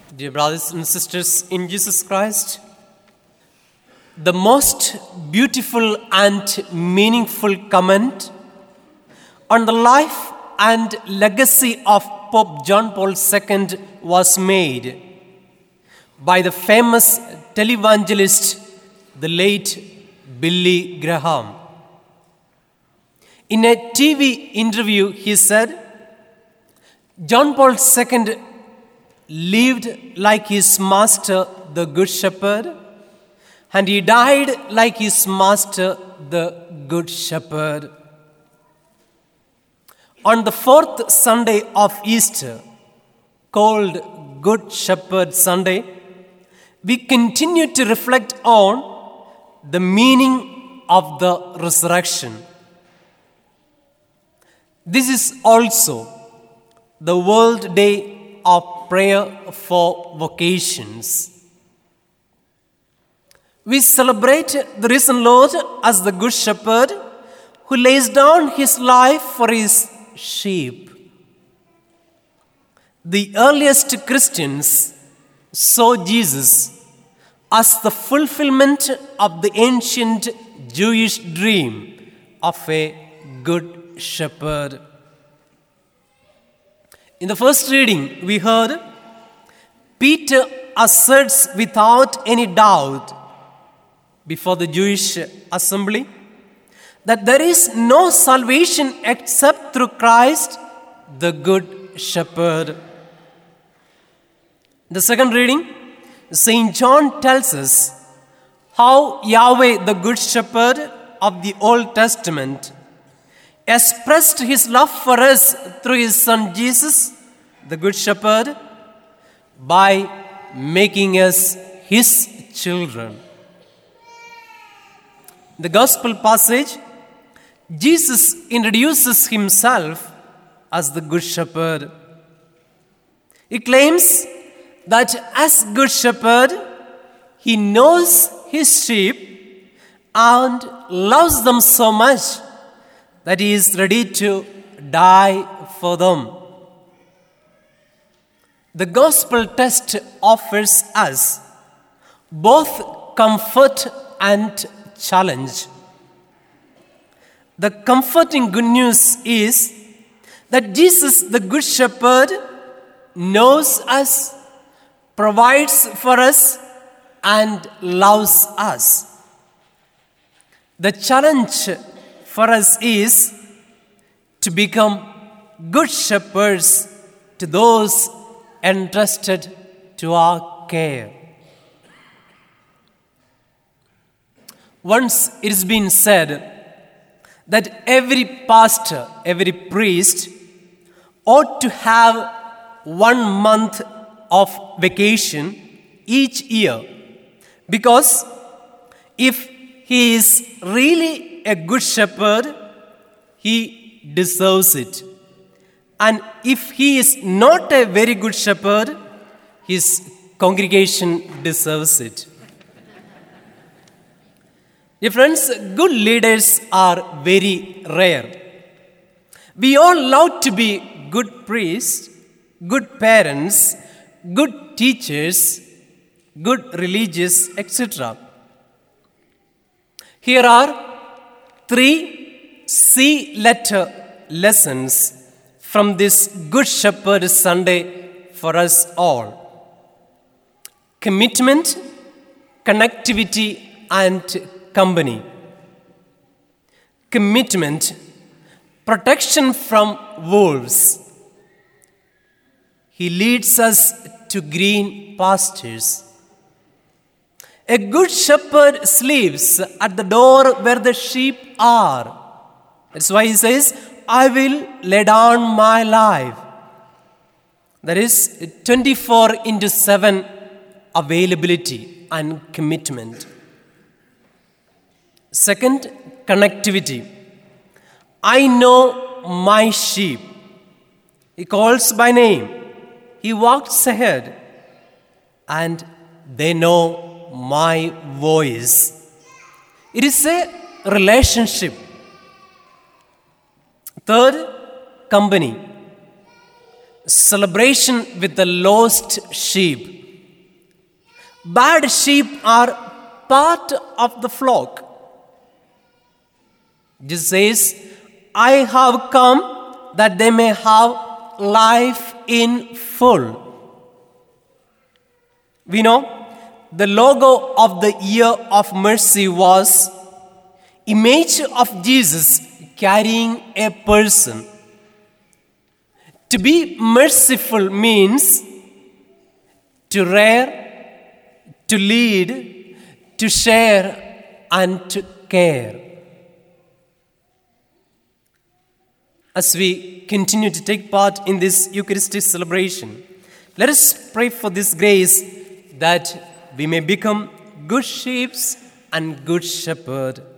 Dear brothers and sisters in Jesus Christ, the most beautiful and meaningful comment on the life and legacy of Pope John Paul II was made by the famous televangelist, the late Billy Graham. In a TV interview, he said, John Paul II lived like his master, the Good Shepherd, and he died like his master, the Good Shepherd. On the fourth Sunday of Easter, called Good Shepherd Sunday, we continue to reflect on the meaning of the resurrection. This is also the World Day of Prayer for Vocations. We celebrate the risen Lord as the Good Shepherd who lays down his life for his sheep. The earliest Christians saw Jesus as the fulfillment of the ancient Jewish dream of a good shepherd. In the first reading, we heard Peter asserts without any doubt before the Jewish assembly that there is no salvation except through Christ, the Good Shepherd. In the second reading, St. John tells us how Yahweh, the Good Shepherd of the Old Testament, expressed his love for us through his Son Jesus, the Good Shepherd, by making us his children. In the Gospel passage, Jesus introduces himself as the Good Shepherd. He claims that as Good Shepherd, he knows his sheep and loves them so much that he is ready to die for them. The gospel text offers us both comfort and challenge. The comforting good news is that Jesus, the Good Shepherd, knows us, provides for us, and loves us. The challenge for us is to become good shepherds to those entrusted to our care. Once it has been said that every pastor, every priest ought to have 1 month of vacation each year, because if he is really a good shepherd, he deserves it. And if he is not a very good shepherd, his congregation deserves it. Dear friends, good leaders are very rare. We all love to be good priests, good parents, good teachers, good religious, etc. Here are 3 C-letter lessons from this Good Shepherd Sunday for us all. Commitment, connectivity, and company. Commitment, protection from wolves. He leads us to green pastures. A good shepherd sleeps at the door where the sheep are. That's why he says, I will lay down my life. There is 24/7 availability and commitment. Second, connectivity. I know my sheep. He calls by name. He walks ahead, and they know my voice. It is a relationship. Third, company. Celebration with the lost sheep. bad sheep are part of the flock. Jesus says, I have come that they may have life in full. We know the logo of the Year of Mercy was image of Jesus carrying a person. To be merciful means to rear, to lead, to share, and to care. As we continue to take part in this Eucharistic celebration, let us pray for this grace that we may become good sheep and good shepherd.